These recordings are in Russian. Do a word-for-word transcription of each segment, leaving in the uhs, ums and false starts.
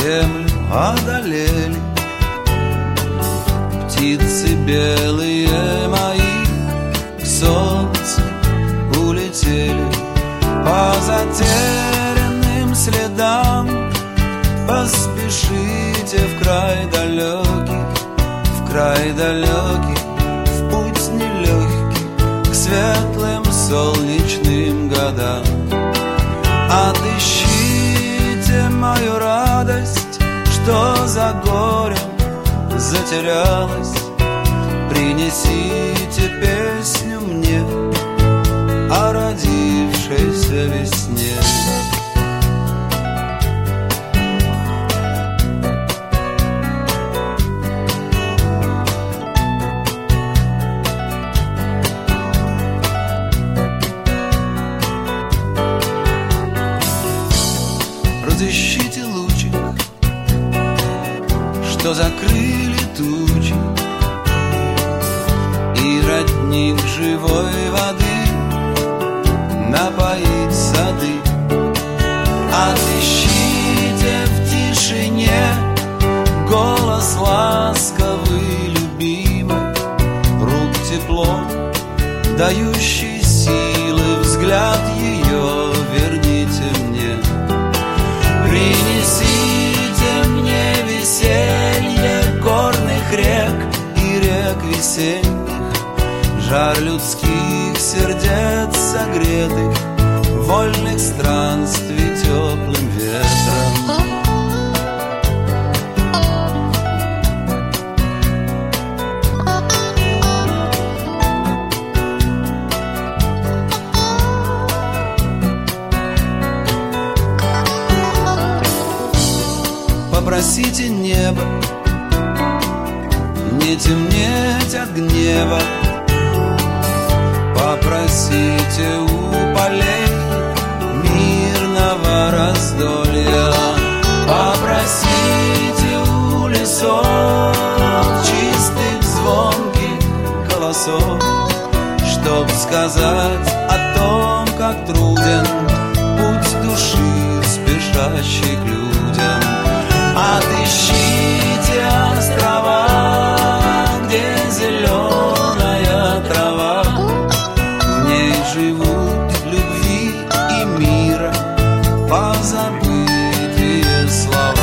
землю одолели. Птицы белые мои к солнцу улетели. По затерянным следам поспешите в край далекий, в край далекий, в путь нелегкий к светлым солнечным годам. Отыщите мою радость, что за горем затерялась. Принесите песню мне о родившейся весне. Разыщите лучик, что закрыли тучи, и родник живой воды напоить сады. Отыщите в тишине голос ласковый, любимый, рук тепло, дающий силы, взгляд ее верните мне. Принесите мне веселье горных рек и рек весенних, жар людских сердец согретых, вольных странствий теплым ветром. Попросите небо не темнеть от гнева. Попросите у полей мирного раздолья. Попросите у лесов чистых звонких голосов, чтоб сказать о том, как труден путь души, спешащий к людям. Отыщите острова, где зеленая трава, в ней живут любви и мира позабытые слова.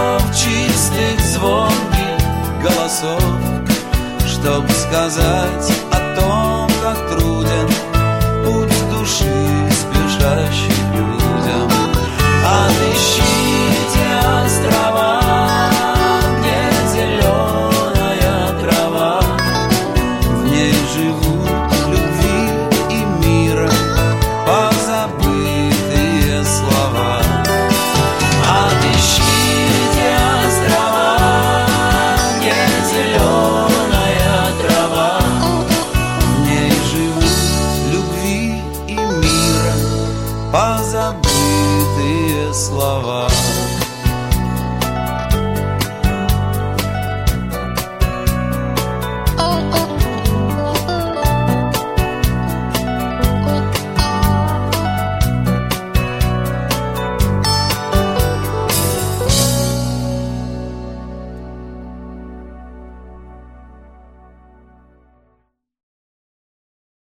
Чтоб сказать